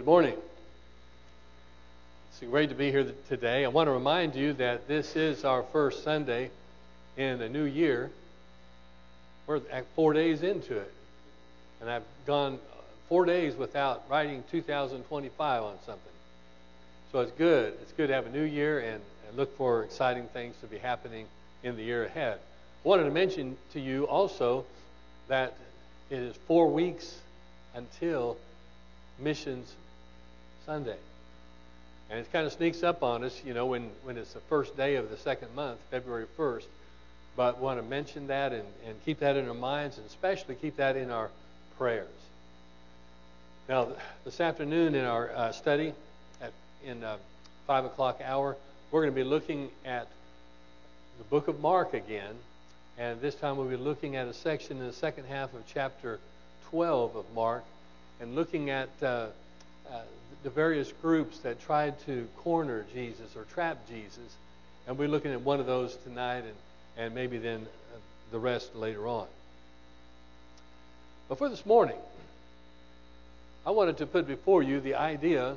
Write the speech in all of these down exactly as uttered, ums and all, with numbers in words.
Good morning. It's great to be here today. I want to remind you that this is our first Sunday in a new year. We're four days into it. And I've gone four days without writing two thousand twenty-five on something. So it's good. It's good to have a new year and, and look for exciting things to be happening in the year ahead. I wanted to mention to you also that it is four weeks until Missions Sunday. And it kind of sneaks up on us, you know, when, when it's the first day of the second month, February first. But want to mention that and, and keep that in our minds, and especially keep that in our prayers. Now, this afternoon in our uh, study at in uh, five o'clock hour, we're going to be looking at the book of Mark again. And this time we'll be looking at a section in the second half of chapter twelve of Mark, and looking at uh, uh, the various groups that tried to corner Jesus or trap Jesus. And we're looking at one of those tonight, and, and maybe then uh, the rest later on. But for this morning, I wanted to put before you the idea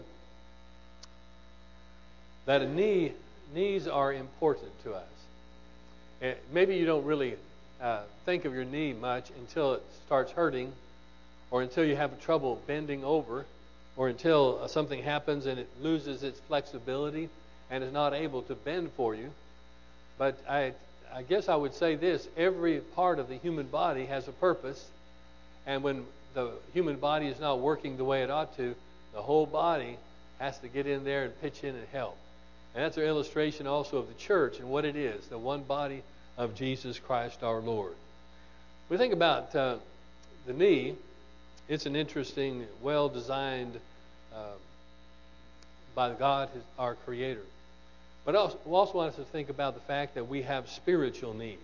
that a knee, knees are important to us. And maybe you don't really uh, think of your knee much until it starts hurting, or until you have trouble bending over, or until uh, something happens and it loses its flexibility and is not able to bend for you. But I, I guess I would say this: every part of the human body has a purpose, and when the human body is not working the way it ought to, the whole body has to get in there and pitch in and help. And that's an illustration also of the church and what it is, the one body of Jesus Christ our Lord. We think about uh, the knee. It's an interesting, well-designed uh, by God, his, our Creator. But also, we also want us to think about the fact that we have spiritual knees.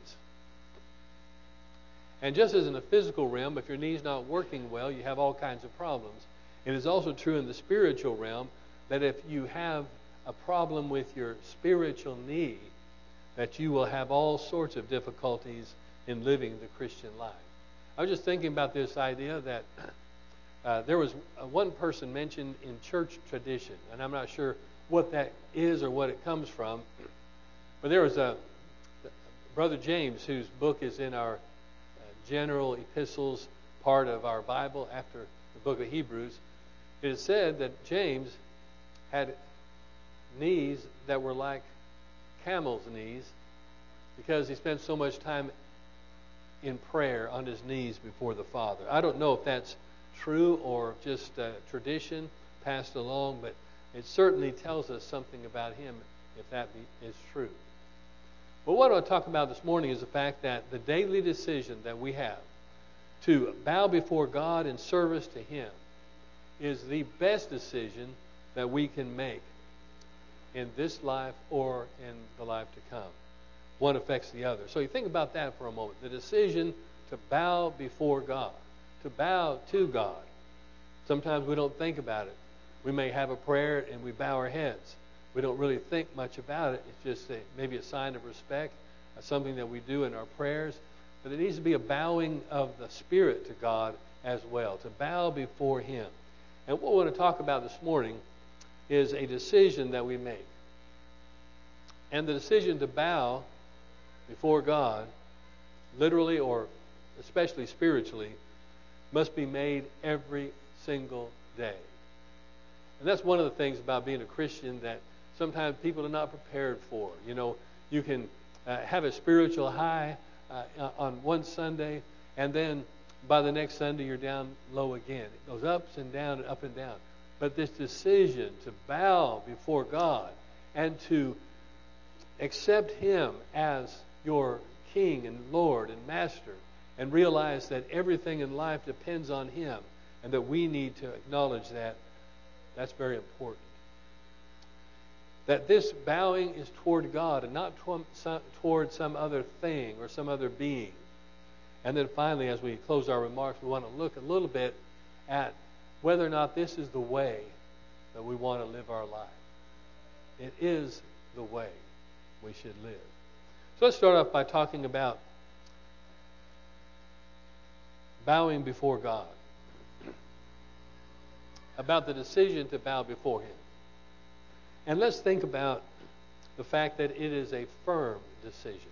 And just as in the physical realm, if your knee's not working well, you have all kinds of problems. It is also true in the spiritual realm that if you have a problem with your spiritual knee, that you will have all sorts of difficulties in living the Christian life. I was just thinking about this idea that uh, there was one person mentioned in church tradition, and I'm not sure what that is or what it comes from, but there was a Brother James, whose book is in our uh, general epistles part of our Bible after the book of Hebrews. It is said that James had knees that were like camel's knees because he spent so much time in prayer on his knees before the Father. I don't know if that's true or just uh, tradition passed along, but it certainly tells us something about him if that be, is true. But what I want to talk about this morning is the fact that the daily decision that we have to bow before God in service to Him is the best decision that we can make in this life or in the life to come. One affects the other. So you think about that for a moment. The decision to bow before God, to bow to God. Sometimes we don't think about it. We may have a prayer and we bow our heads. We don't really think much about it. It's just a, maybe a sign of respect, something that we do in our prayers. But it needs to be a bowing of the Spirit to God as well, to bow before Him. And what we want to talk about this morning is a decision that we make. And the decision to bow before God, literally or especially spiritually, must be made every single day. And that's one of the things about being a Christian that sometimes people are not prepared for. You know, you can uh, have a spiritual high uh, on one Sunday, and then by the next Sunday you're down low again. It goes ups and down and up and down. But this decision to bow before God and to accept Him as your King and Lord and Master, and realize that everything in life depends on Him and that we need to acknowledge that, that's very important. That this bowing is toward God and not toward some other thing or some other being. And then finally, as we close our remarks, we want to look a little bit at whether or not this is the way that we want to live our life. It is the way we should live. So let's start off by talking about bowing before God. about the decision to bow before him. And let's think about the fact that it is a firm decision.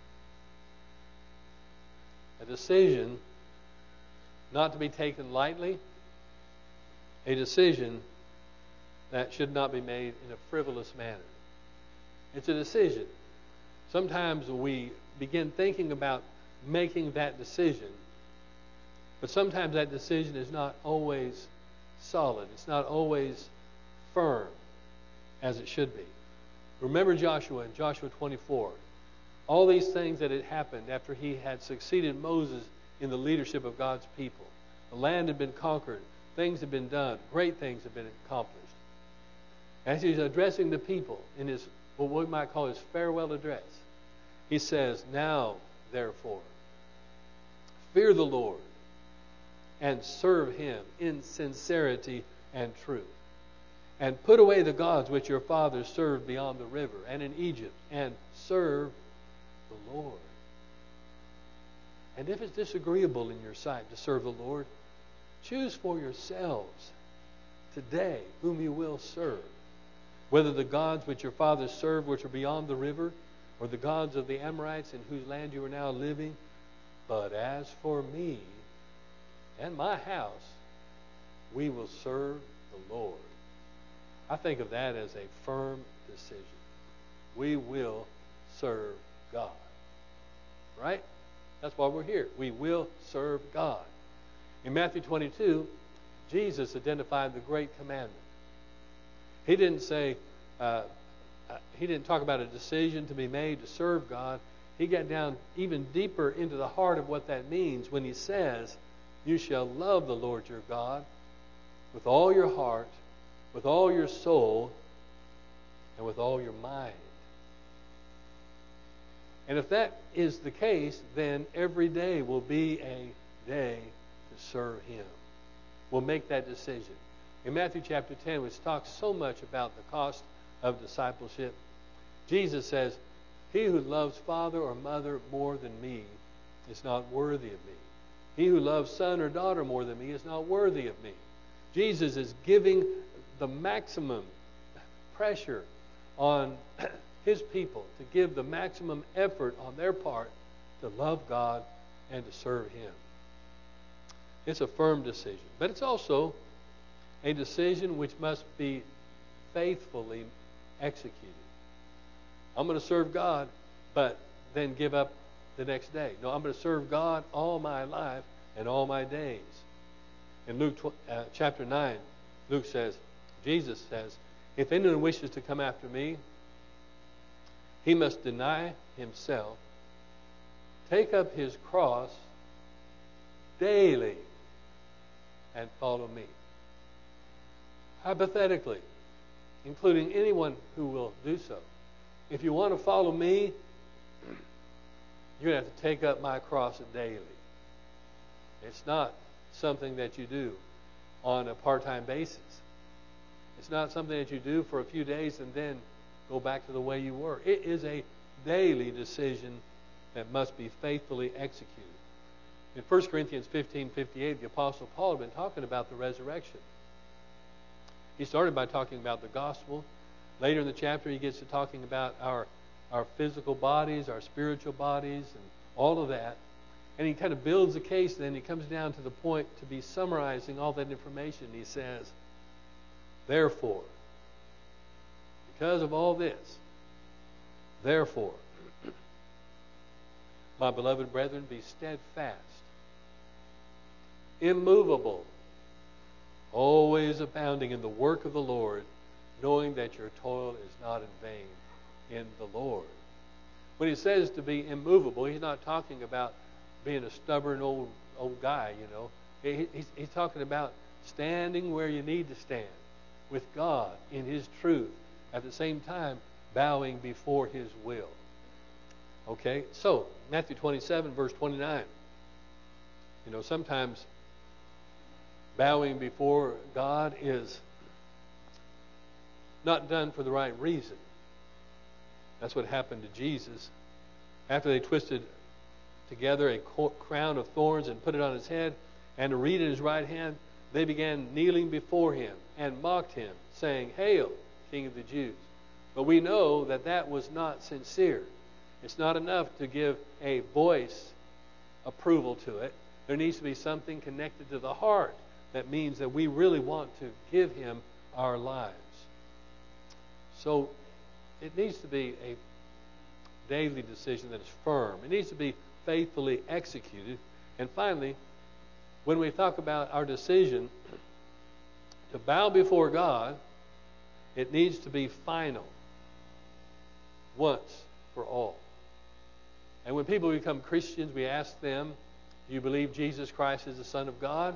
A decision not to be taken lightly, a decision that should not be made in a frivolous manner. It's a decision. Sometimes we begin thinking about making that decision, but sometimes that decision is not always solid. It's not always firm as it should be. Remember Joshua in Joshua twenty-four. All these things that had happened after he had succeeded Moses in the leadership of God's people. The land had been conquered. Things had been done. Great things had been accomplished. As he's addressing the people in his, what we might call his farewell address, he says, "Now, therefore, fear the Lord and serve him in sincerity and truth. And put away the gods which your fathers served beyond the river and in Egypt, and serve the Lord. And if it's disagreeable in your sight to serve the Lord, choose for yourselves today whom you will serve, whether the gods which your fathers served which are beyond the river, or the gods of the Amorites in whose land you are now living. But as for me and my house, we will serve the Lord." I think of that as a firm decision. We will serve God. Right? That's why we're here. We will serve God. In Matthew twenty-two, Jesus identified the great commandment. He didn't say, uh, uh, he didn't talk about a decision to be made to serve God. He got down even deeper into the heart of what that means when he says, "You shall love the Lord your God with all your heart, with all your soul, and with all your mind." And if that is the case, then every day will be a day to serve him. We'll make that decision. In Matthew chapter ten, which talks so much about the cost of discipleship, Jesus says, "He who loves father or mother more than me is not worthy of me. He who loves son or daughter more than me is not worthy of me." Jesus is giving the maximum pressure on his people to give the maximum effort on their part to love God and to serve him. It's a firm decision, but it's also a decision which must be faithfully executed. I'm going to serve God, but then give up the next day. No, I'm going to serve God all my life and all my days. In Luke uh, chapter nine, Luke says, Jesus says, "If anyone wishes to come after me, he must deny himself, take up his cross daily, and follow me." Hypothetically, including anyone who will do so, if you want to follow me, you're going to have to take up my cross daily. It's not something that you do on a part-time basis. It's not something that you do for a few days and then go back to the way you were. It is a daily decision that must be faithfully executed. In First Corinthians fifteen fifty-eight, the Apostle Paul had been talking about the resurrection. He started by talking about the gospel. Later in the chapter, he gets to talking about our, our physical bodies, our spiritual bodies, and all of that. And he kind of builds a case, and then he comes down to the point to be summarizing all that information. He says, "Therefore, because of all this, therefore, my beloved brethren, be steadfast, immovable, always abounding in the work of the Lord, knowing that your toil is not in vain in the Lord." When he says to be immovable, he's not talking about being a stubborn old old guy, you know. He, he's, he's talking about standing where you need to stand with God in his truth, at the same time bowing before his will. Okay, so Matthew twenty-seven, verse twenty-nine. You know, sometimes bowing before God is not done for the right reason. That's what happened to Jesus. After they twisted together a crown of thorns and put it on his head and a reed in his right hand, they began kneeling before him and mocked him, saying, "Hail, King of the Jews." But we know that that was not sincere. It's not enough to give a voice approval to it. There needs to be something connected to the heart that means that we really want to give him our lives. So it needs to be a daily decision that is firm. It needs to be faithfully executed. And finally, when we talk about our decision to bow before God, it needs to be final, once for all. And when people become Christians, we ask them, "Do you believe Jesus Christ is the Son of God?"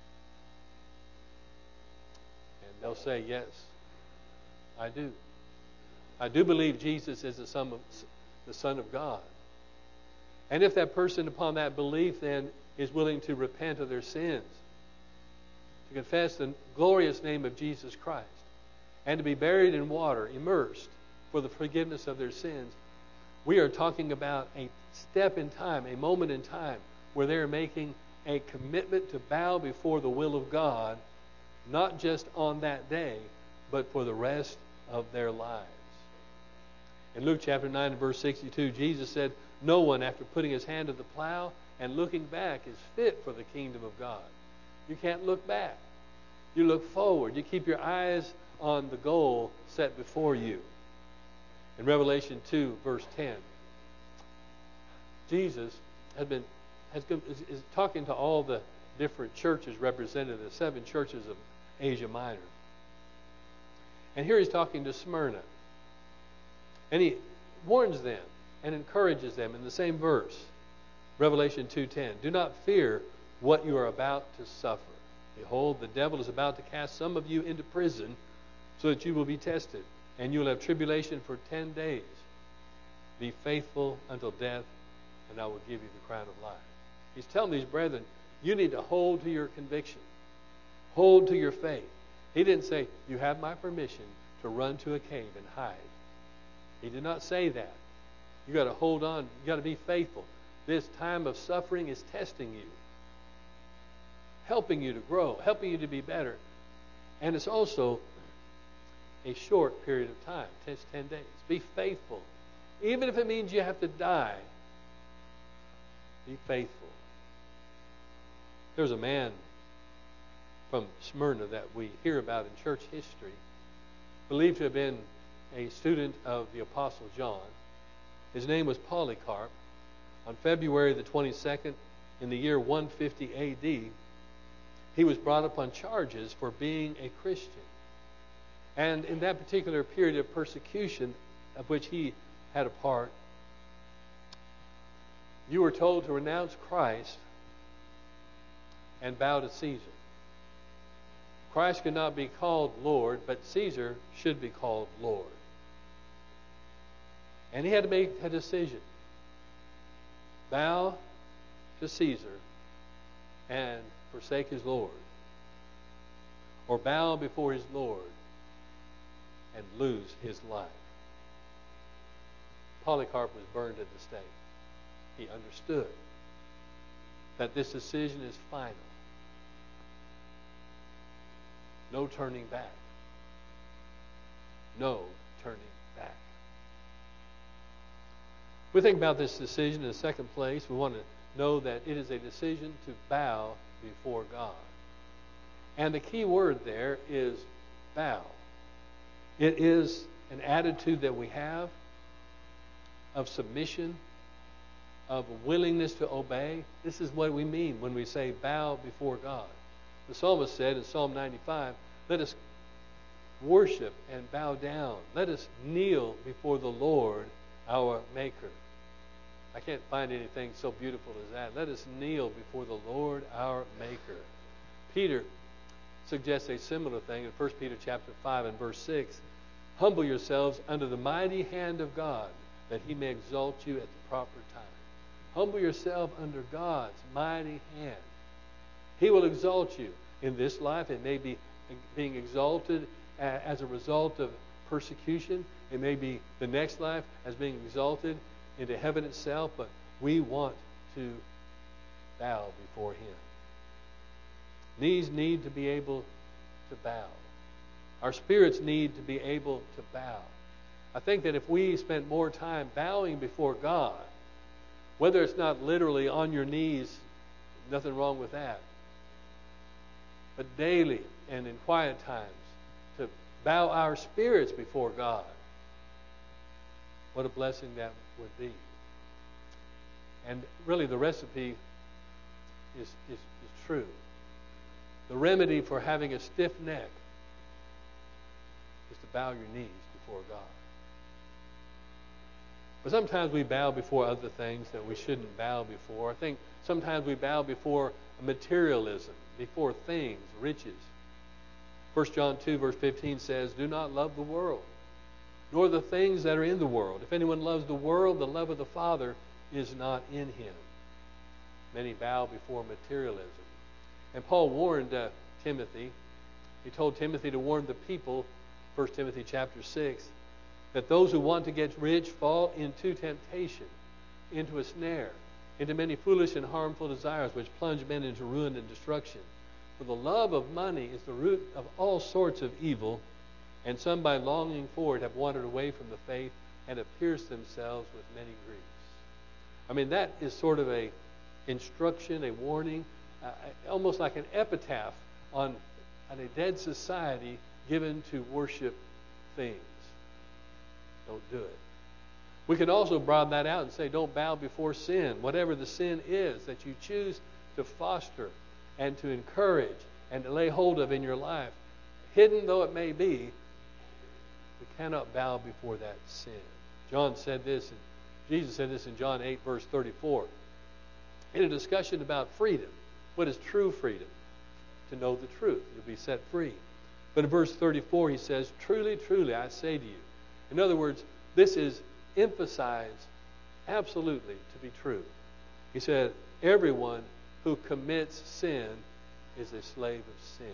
And they'll say, "Yes, I do. I do believe Jesus is the Son of, the Son of God." And if that person, upon that belief, then is willing to repent of their sins, to confess the glorious name of Jesus Christ, and to be buried in water, immersed, for the forgiveness of their sins, we are talking about a step in time, a moment in time, where they're making a commitment to bow before the will of God, not just on that day, but for the rest of their lives. In Luke chapter nine and verse sixty-two, Jesus said, "No one, after putting his hand to the plow and looking back, is fit for the kingdom of God." You can't look back. You look forward. You keep your eyes on the goal set before you. In Revelation two, verse ten, Jesus has been has is, is talking to all the different churches represented, the seven churches of Asia Minor. And here he's talking to Smyrna. And he warns them and encourages them in the same verse, Revelation two ten. "Do not fear what you are about to suffer. Behold, the devil is about to cast some of you into prison so that you will be tested, and you will have tribulation for ten days. Be faithful until death, and I will give you the crown of life." He's telling these brethren, you need to hold to your conviction. Hold to your faith. He didn't say, "You have my permission to run to a cave and hide." He did not say that. You got to hold on. You got to be faithful. This time of suffering is testing you, helping you to grow, helping you to be better. And it's also a short period of time, just ten days. Be faithful. Even if it means you have to die, be faithful. There's a man from Smyrna that we hear about in church history, believed to have been a student of the Apostle John. His name was Polycarp. On February the twenty-second, in the year one fifty A D, he was brought up on charges for being a Christian. And in that particular period of persecution of which he had a part, you were told to renounce Christ and bow to Caesar. Christ could not be called Lord, but Caesar should be called Lord. And he had to make a decision. Bow to Caesar and forsake his Lord. Or bow before his Lord and lose his life. Polycarp was burned at the stake. He understood that this decision is final. No turning back. No turning back. We think about this decision in the second place. We want to know that it is a decision to bow before God. And the key word there is bow. It is an attitude that we have of submission, of willingness to obey. This is what we mean when we say bow before God. The psalmist said in Psalm ninety-five, "Let us worship and bow down. Let us kneel before the Lord, our Maker." I can't find anything so beautiful as that. Let us kneel before the Lord, our Maker. Peter suggests a similar thing in First Peter chapter five and verse six. "Humble yourselves under the mighty hand of God, that he may exalt you at the proper time." Humble yourself under God's mighty hand. He will exalt you. In this life, it may be being exalted as a result of persecution. It may be the next life as being exalted into heaven itself, but we want to bow before him. Knees need to be able to bow. Our spirits need to be able to bow. I think that if we spent more time bowing before God, whether it's not literally on your knees, nothing wrong with that, but daily and in quiet times, to bow our spirits before God, what a blessing that would be. And really the recipe is, is, is true. The remedy for having a stiff neck is to bow your knees before God. But sometimes we bow before other things that we shouldn't bow before. I think sometimes we bow before materialism, before things, riches. First John two, verse fifteen says, "Do not love the world, nor the things that are in the world. If anyone loves the world, the love of the Father is not in him." Many bow before materialism. And Paul warned uh, Timothy. He told Timothy to warn the people, First Timothy chapter six, that those who want to get rich fall into temptation, into a snare, into many foolish and harmful desires which plunge men into ruin and destruction. For the love of money is the root of all sorts of evil, and some by longing for it have wandered away from the faith and have pierced themselves with many griefs. I mean, that is sort of a instruction, a warning, uh, almost like an epitaph on, on a dead society given to worship things. Don't do it. We can also broaden that out and say, don't bow before sin. Whatever the sin is that you choose to foster and to encourage and to lay hold of in your life, hidden though it may be, we cannot bow before that sin. John said this, and Jesus said this in John eight, verse thirty-four. In a discussion about freedom, what is true freedom? To know the truth. You'll be set free. But in verse thirty-four, he says, "Truly, truly, I say to you." In other words, this is emphasized absolutely to be true. He said, everyone who commits sin is a slave of sin.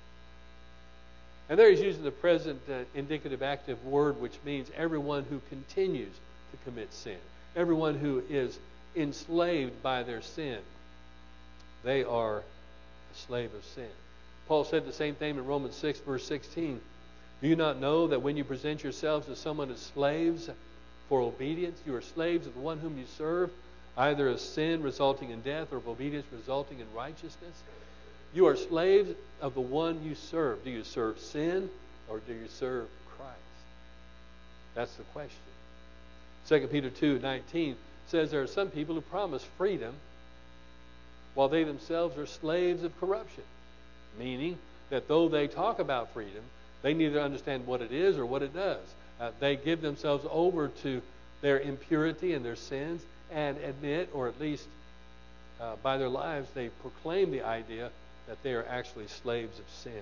And there he's using the present uh, indicative active word, which means everyone who continues to commit sin. Everyone who is enslaved by their sin. They are a slave of sin. Paul said the same thing in Romans six, verse sixteen. Do you not know that when you present yourselves to someone as slaves for obedience, you are slaves of the one whom you serve, either of sin resulting in death or of obedience resulting in righteousness? You are slaves of the one you serve. Do you serve sin or do you serve Christ? That's the question. Second Peter two nineteen says there are some people who promise freedom while they themselves are slaves of corruption. Meaning that though they talk about freedom, they neither understand what it is or what it does. Uh, they give themselves over to their impurity and their sins and admit, or at least uh, by their lives, they proclaim the idea that they are actually slaves of sin.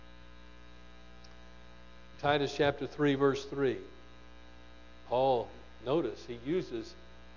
Titus chapter three, verse three. Paul, notice, he uses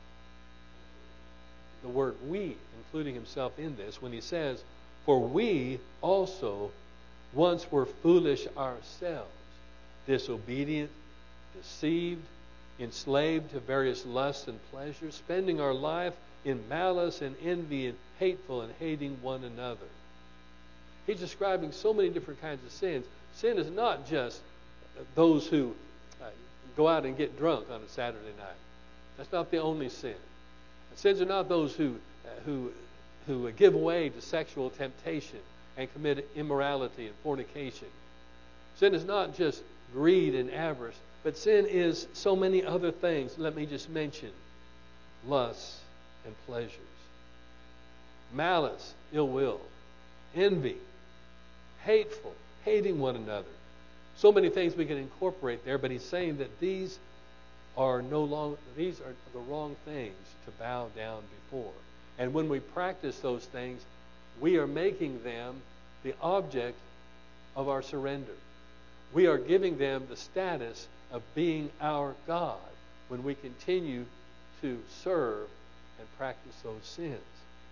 the word we, including himself in this, when he says, "For we also once were foolish ourselves, disobedient, deceived, enslaved to various lusts and pleasures, spending our life in malice and envy and hateful and hating one another." He's describing so many different kinds of sins. Sin is not just those who uh, go out and get drunk on a Saturday night. That's not the only sin. Sins are not those who uh, who who give way to sexual temptation and commit immorality and fornication. Sin is not just greed and avarice, but sin is so many other things. Let me just mention lusts and pleasures, malice, ill will, envy, hateful, hating one another. So many things we can incorporate there, but he's saying that these are no longer, these are the wrong things to bow down before. And when we practice those things, we are making them the object of our surrender. We are giving them the status of being our God when we continue to serve and practice those sins.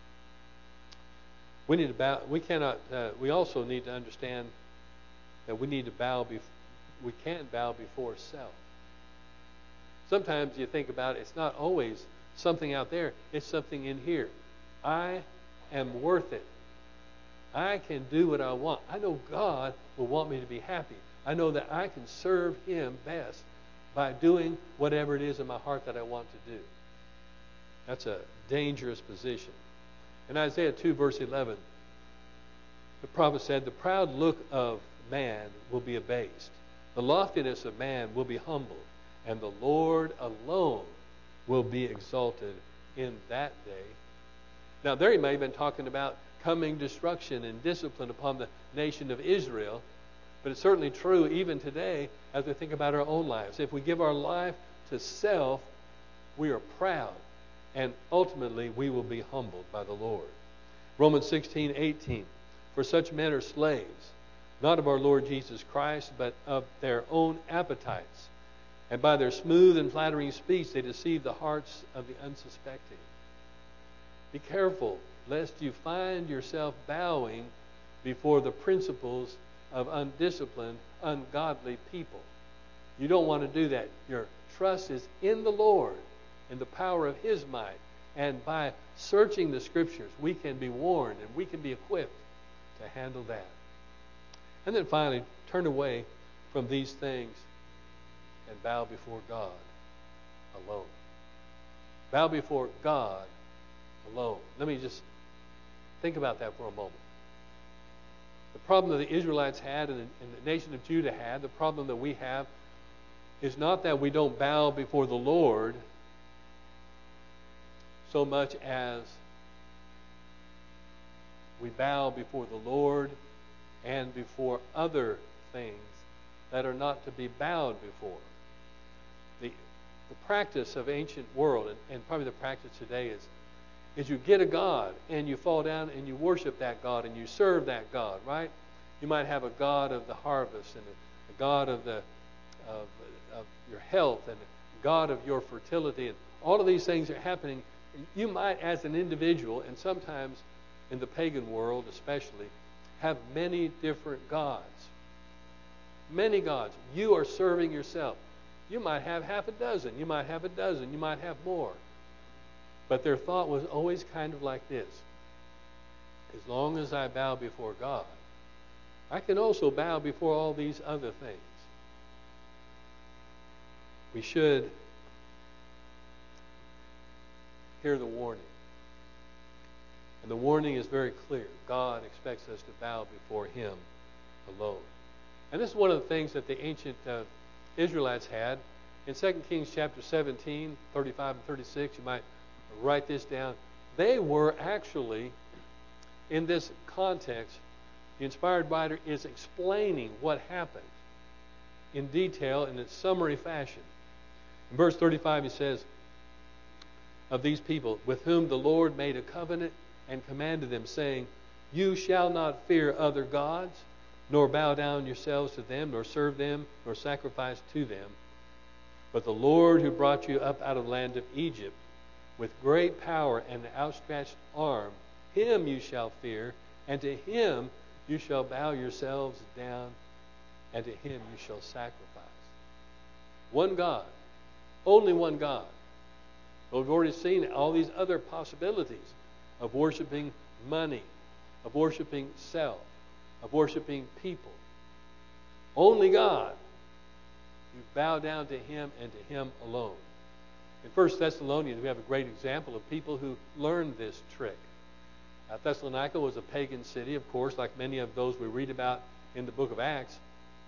We need to bow. We cannot. Uh, we also need to understand that we need to bow. Bef- we can't bow before self. Sometimes you think about it, it's not always something out there. It's something in here. I am worth it. I can do what I want. I know God will want me to be happy. I know that I can serve Him best by doing whatever it is in my heart that I want to do. That's a dangerous position. In Isaiah two, verse eleven, the prophet said, "The proud look of man will be abased. The loftiness of man will be humbled. And the Lord alone will be exalted in that day." Now, there he may have been talking about coming destruction and discipline upon the nation of Israel. But it's certainly true even today as we think about our own lives. If we give our life to self, we are proud. And ultimately, we will be humbled by the Lord. Romans sixteen, eighteen. "For such men are slaves, not of our Lord Jesus Christ, but of their own appetites. And by their smooth and flattering speech, they deceive the hearts of the unsuspecting." Be careful lest you find yourself bowing before the principles of undisciplined, ungodly people. You don't want to do that. Your trust is in the Lord, in the power of His might. And by searching the Scriptures, we can be warned and we can be equipped to handle that. And then finally, turn away from these things and bow before God alone. Bow before God alone. Let me just think about that for a moment. The problem that the Israelites had and the, and the nation of Judah had, the problem that we have, is not that we don't bow before the Lord so much as we bow before the Lord and before other things that are not to be bowed before. The, the practice of ancient world, and, and probably the practice today, is is you get a God and you fall down and you worship that God and you serve that God, right? You might have a God of the harvest and a, a God of the of, of your health and a God of your fertility, and all of these things are happening. You might, as an individual, and sometimes in the pagan world especially, have many different gods. Many gods. You are serving yourself. You might have half a dozen. You might have a dozen. You might have more. But their thought was always kind of like this: as long as I bow before God, I can also bow before all these other things. We should hear the warning. And the warning is very clear. God expects us to bow before Him alone. And this is one of the things that the ancient uh, Israelites had. In Second Kings chapter seventeen, thirty-five and thirty-six, you might write this down. They were actually, in this context, the inspired writer is explaining what happened in detail in a summary fashion. In verse thirty-five, he says, of these people, with whom the Lord made a covenant and commanded them, saying, "You shall not fear other gods, nor bow down yourselves to them, nor serve them, nor sacrifice to them. But the Lord who brought you up out of the land of Egypt, with great power and an outstretched arm, Him you shall fear, and to Him you shall bow yourselves down, and to Him you shall sacrifice." One God. Only one God. But we've already seen all these other possibilities of worshiping money, of worshiping self, of worshiping people. Only God. You bow down to Him and to Him alone. In First Thessalonians, we have a great example of people who learned this trick. Uh, Thessalonica was a pagan city, of course, like many of those we read about in the book of Acts.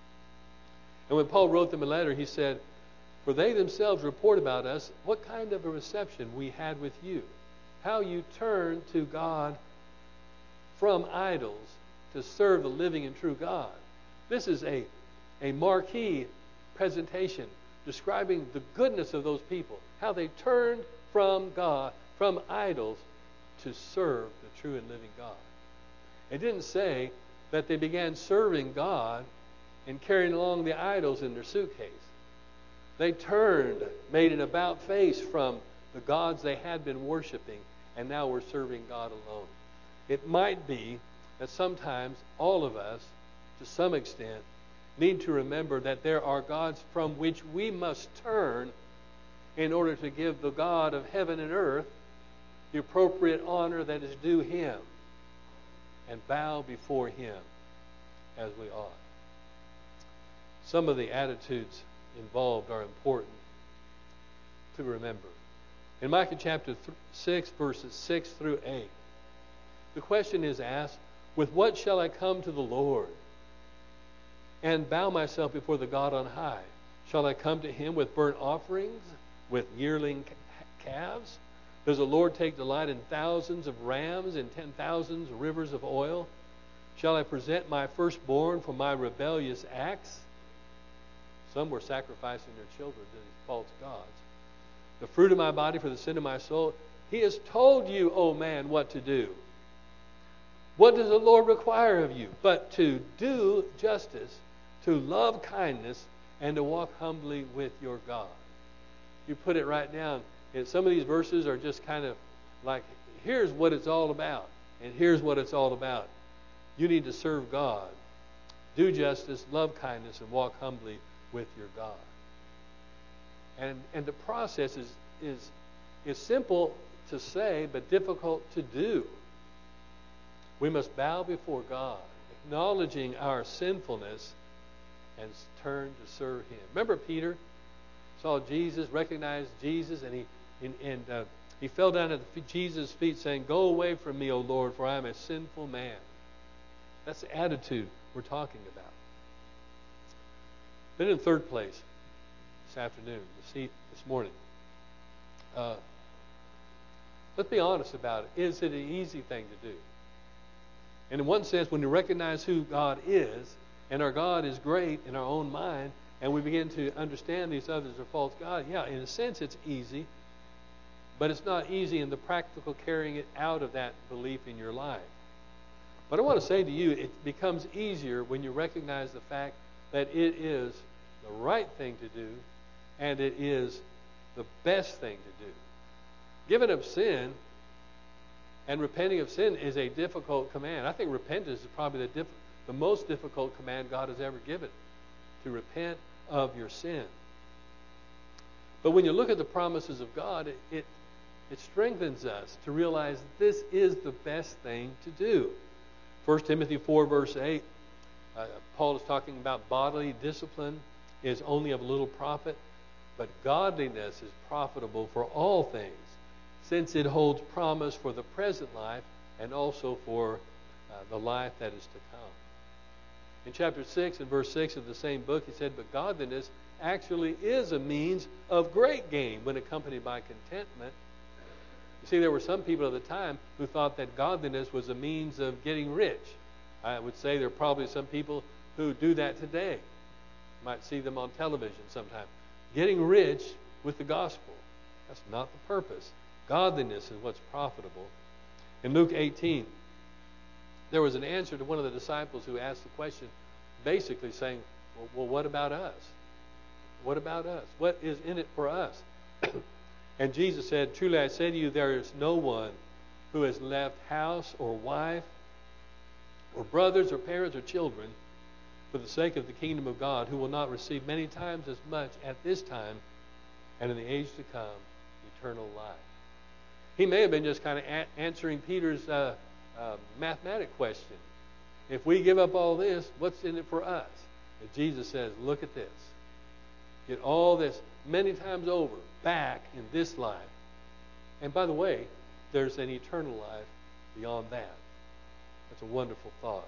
And when Paul wrote them a letter, he said, "For they themselves report about us what kind of a reception we had with you, how you turned to God from idols to serve the living and true God." This is a, a marquee presentation describing the goodness of those people, how they turned from God, from idols, to serve the true and living God. It didn't say that they began serving God and carrying along the idols in their suitcase. They turned, made an about face from the gods they had been worshiping, and now were serving God alone. It might be that sometimes all of us, to some extent, need to remember that there are gods from which we must turn in order to give the God of heaven and earth the appropriate honor that is due Him. and bow before Him as we ought. Some of the attitudes involved are important to remember. In Micah chapter six, verses six through eight, the question is asked, with what shall I come to the Lord and bow myself before the God on high? Shall I come to Him with burnt offerings, with yearling calves? Does the Lord take delight in thousands of rams and ten thousands of rivers of oil? Shall I present my firstborn for my rebellious acts? Some were sacrificing their children to these false gods. The fruit of my body for the sin of my soul. He has told you, O man, what to do. What does the Lord require of you? But to do justice, to love kindness, and to walk humbly with your God. You put it right down. And some of these verses are just kind of like, here's what it's all about. And here's what it's all about. You need to serve God. Do justice, love kindness, and walk humbly with your God. And and the process is is is simple to say, but difficult to do. We must bow before God, acknowledging our sinfulness, and turn to serve Him. Remember Peter saw Jesus, recognized Jesus, and he and, and uh, he fell down at the, Jesus' feet saying, "Go away from me, O Lord, for I am a sinful man." That's the attitude we're talking about. Then in third place, this afternoon, this, this morning, uh, let's be honest about it. Is it an easy thing to do? And in one sense, when we recognize who God is, and our God is great in our own mind, and we begin to understand these others are false gods, yeah, in a sense it's easy, but it's not easy in the practical carrying it out of that belief in your life. But I want to say to you, it becomes easier when you recognize the fact that it is the right thing to do, and it is the best thing to do. Giving up sin and repenting of sin is a difficult command. I think repentance is probably the, diff- the most difficult command God has ever given, to repent of your sin. But when you look at the promises of God, it, it, it strengthens us to realize this is the best thing to do. First Timothy four, verse eight, uh, Paul is talking about bodily discipline is only of little profit, but godliness is profitable for all things, since it holds promise for the present life and also for uh, the life that is to come. In chapter six and verse six of the same book, he said, but godliness actually is a means of great gain when accompanied by contentment. You see, there were some people at the time who thought that godliness was a means of getting rich. I would say there are probably some people who do that today. You might see them on television sometime. Getting rich with the gospel. That's not the purpose. Godliness is what's profitable. In Luke eighteen, there was an answer to one of the disciples who asked the question, basically saying, well, well what about us? What about us? What is in it for us? And Jesus said, truly I say to you, there is no one who has left house or wife or brothers or parents or children for the sake of the kingdom of God who will not receive many times as much at this time and in the age to come eternal life. He may have been just kind of a- answering Peter's uh, uh, mathematic question. If we give up all this, what's in it for us? And Jesus says, look at this. Get all this many times over back in this life. And by the way, there's an eternal life beyond that. That's a wonderful thought.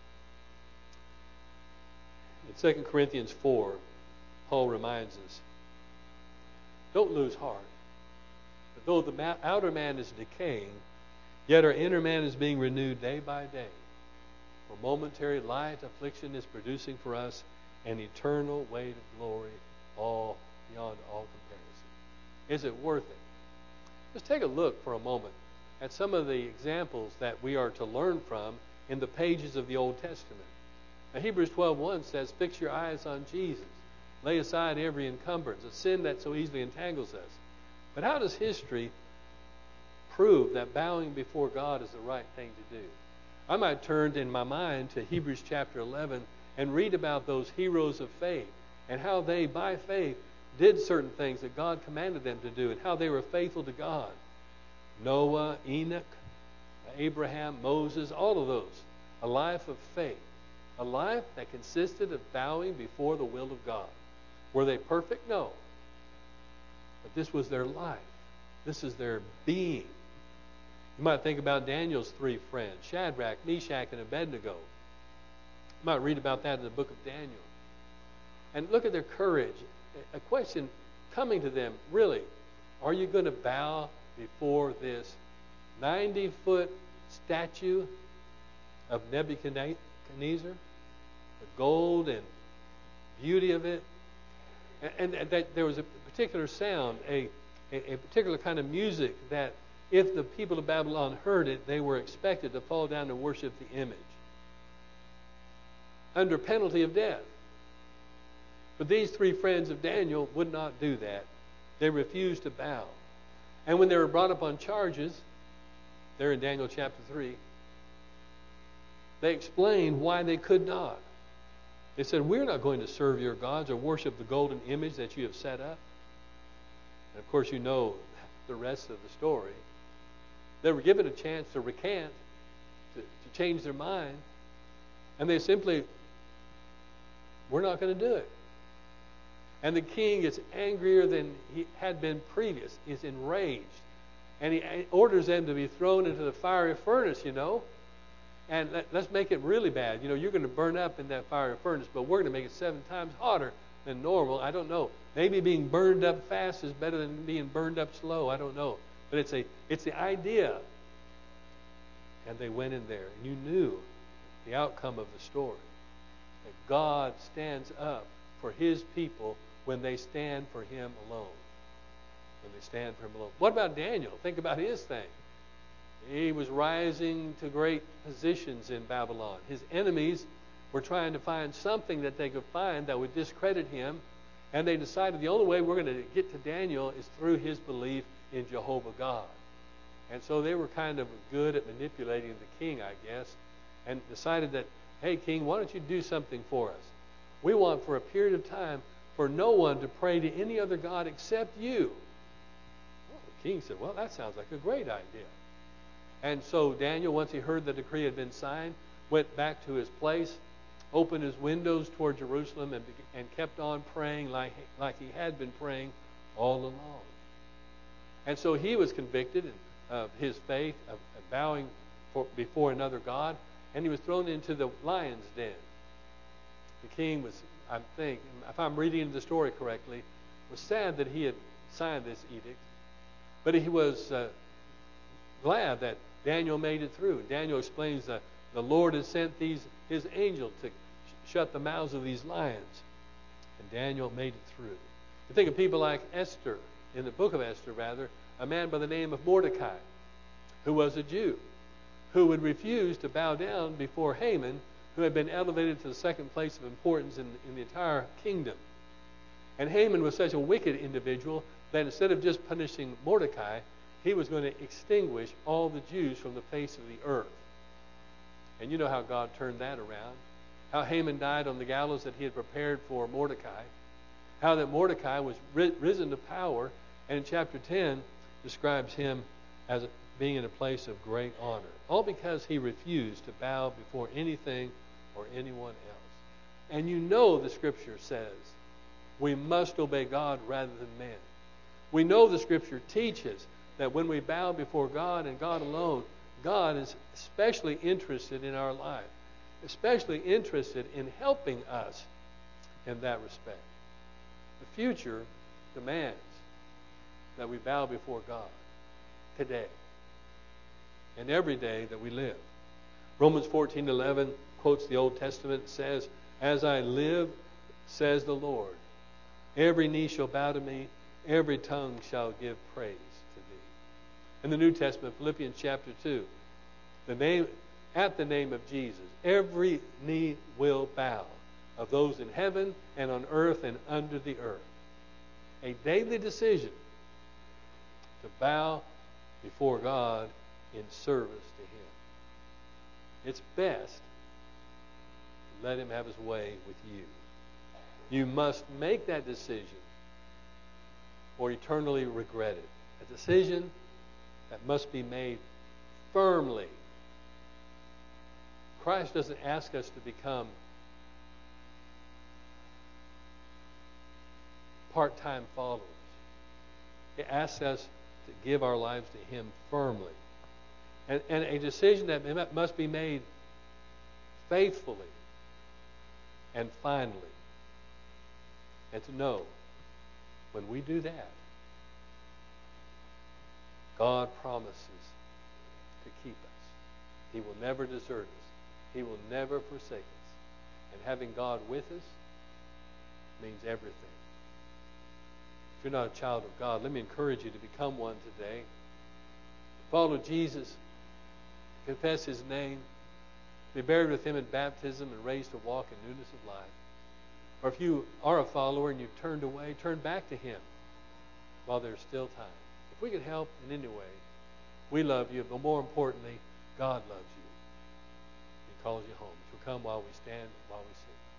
In Second Corinthians four, Paul reminds us, don't lose heart. But though the ma- outer man is decaying, yet our inner man is being renewed day by day. For momentary light affliction is producing for us an eternal weight of glory, all beyond all comparison. Is it worth it? Just take a look for a moment at some of the examples that we are to learn from in the pages of the Old Testament. Now, Hebrews twelve one says, fix your eyes on Jesus. Lay aside every encumbrance, a sin that so easily entangles us. But how does history prove that bowing before God is the right thing to do? I might turn in my mind to Hebrews chapter eleven and read about those heroes of faith and how they, by faith, did certain things that God commanded them to do and how they were faithful to God. Noah, Enoch, Abraham, Moses, all of those. a life of faith, a life that consisted of bowing before the will of God. Were they perfect? No. But this was their life. This is their being. You might think about Daniel's three friends, Shadrach, Meshach, and Abednego. You might read about that in the book of Daniel. And look at their courage. A question coming to them, really, are you going to bow before this ninety-foot statue of Nebuchadnezzar? The gold and beauty of it. And, and that there was a particular sound, a, a, a particular kind of music that if the people of Babylon heard it, they were expected to fall down and worship the image under penalty of death. But these three friends of Daniel would not do that. They refused to bow. And when they were brought up on charges, there in Daniel chapter three, they explained why they could not. They said, we're not going to serve your gods or worship the golden image that you have set up. And of course, you know the rest of the story. They were given a chance to recant, to, to change their mind, and they simply, we're not going to do it. And the king is angrier than he had been previous. He's enraged. And he orders them to be thrown into the fiery furnace, you know. And let, let's make it really bad. You know, you're going to burn up in that fiery furnace, but we're going to make it seven times hotter than normal. I don't know. Maybe being burned up fast is better than being burned up slow. I don't know. But it's a it's the idea. And they went in there. And you knew the outcome of the story. That God stands up for his people when they stand for him alone. When they stand for him alone. What about Daniel? Think about his thing. He was rising to great positions in Babylon. His enemies were trying to find something that they could find that would discredit him. And they decided the only way we're going to get to Daniel is through his belief in Jehovah God. And so they were kind of good at manipulating the king, I guess, and decided that, hey, king, why don't you do something for us? We want for a period of time for no one to pray to any other God except you. Well, the king said, well, that sounds like a great idea. And so Daniel, once he heard the decree had been signed, went back to his place, opened his windows toward Jerusalem, and, and kept on praying like, like he had been praying all along. And so he was convicted of his faith, of, of bowing for, before another God, and he was thrown into the lion's den. The king was, I think, if I'm reading the story correctly, was sad that he had signed this edict, but he was uh, glad that Daniel made it through. Daniel explains that the Lord has sent these his angel to sh- shut the mouths of these lions. And Daniel made it through. You think of people like Esther, in the book of Esther, rather, a man by the name of Mordecai, who was a Jew, who would refuse to bow down before Haman, who had been elevated to the second place of importance in, in the entire kingdom. And Haman was such a wicked individual that instead of just punishing Mordecai, he was going to extinguish all the Jews from the face of the earth. And you know how God turned that around. How Haman died on the gallows that he had prepared for Mordecai. How that Mordecai was ri- risen to power. And in chapter ten describes him as being in a place of great honor. All because he refused to bow before anything or anyone else. And you know the scripture says we must obey God rather than man. We know the scripture teaches that when we bow before God and God alone, God is especially interested in our life, especially interested in helping us in that respect. The future demands that we bow before God today and every day that we live. Romans fourteen eleven quotes the Old Testament and says, as I live, says the Lord, every knee shall bow to me, every tongue shall give praise to thee. In the New Testament, Philippians chapter two, the name, at the name of Jesus, every knee will bow, of those in heaven and on earth and under the earth. A daily decision to bow before God in service to him. It's best to let him have his way with you. You must make that decision or eternally regret it. A decision that must be made firmly, Christ doesn't ask us to become part-time followers. He asks us to give our lives to Him firmly. And, and a decision that must be made faithfully and finally. And to know when we do that, God promises to keep us. He will never desert us. He will never forsake us. And having God with us means everything. If you're not a child of God, let me encourage you to become one today. Follow Jesus. Confess His name. Be buried with Him in baptism and raised to walk in newness of life. Or if you are a follower and you've turned away, turn back to Him while there's still time. If we can help in any way, we love you, but more importantly, God loves you. He calls you home. So come while we stand, while we sing.